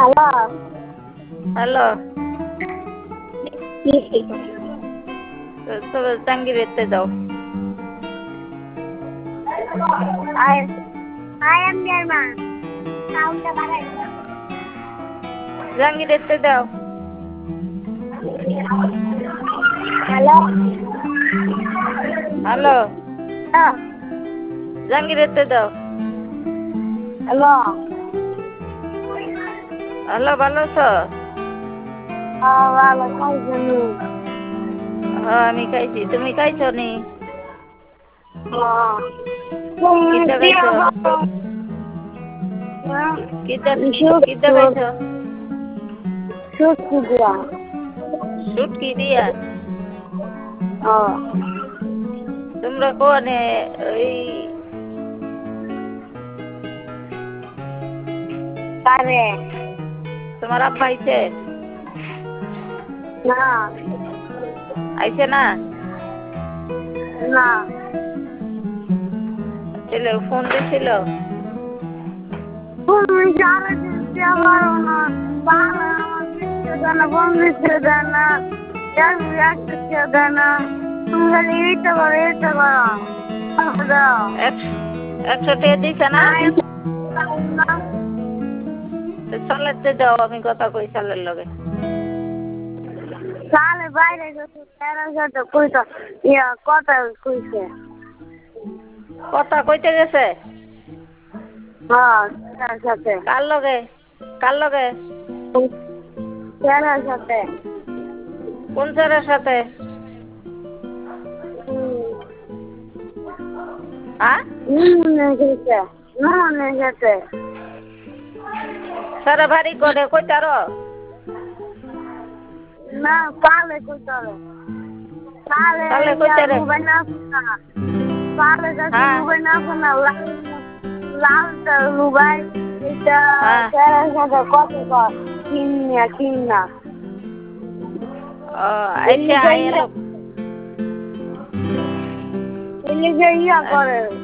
Hello. Hello. কি? তো জাঙ্গিরেতে যাও। I am your mom. সাউন্ডটা বাড়াই দাও। জাঙ্গিরেতে দাও। হ্যালো। হ্যালো। হ্যাঁ। জাঙ্গিরেতে দাও। হ্যালো। হ্যালো, ভালো আছো? ভালো খাইছো? হ্যাঁ, আমি খাইছি। তুমি খাইছো নি? কিটা তুমি খাইছো? কিটা খাইছো? শুটকি দিয়া। শুটকি দিয়া। হ্যাঁ। তোমরা কোনে ওই কারে? তোমার আব্বা আইছে? না। আইছে না? না। ছেলে ফোন দিছিল? তুমি যারা দিতে পারো না, তাহলে আমার দিতে দেয় না, ফোন দিতে দেয় না, দিতে দেয় না। তুমি খালি এটা করো, এটা করো। দাও। 100 টাকা দিছে না? না। চালাতে দাও, আমি কথা কই চালের লগে। তাহলে বাইরে গেছে, তেরো সাথে কইতো, কথা কইছে। কথা কইতে গেছে? হ্যাঁ, তেরোর সাথে। কার লগে? কার লগে? তেরোর সাথে। কোন স্যারের সাথে? হ্যাঁ? নুনের সাথে। সারা ভারী করে কইতারো? না, কালে কইতে হবে। কালে কালে কইতারে? রুবাই না শোনা। কালে যাচ্ছে হ্যাঁ রুবাই না শোনা। লালটা রুবাই, এটা হ্যাঁ। তেরোর সাথে কত কর কিন না। ও আইসে আইলো। এলিগে ইয়া করে।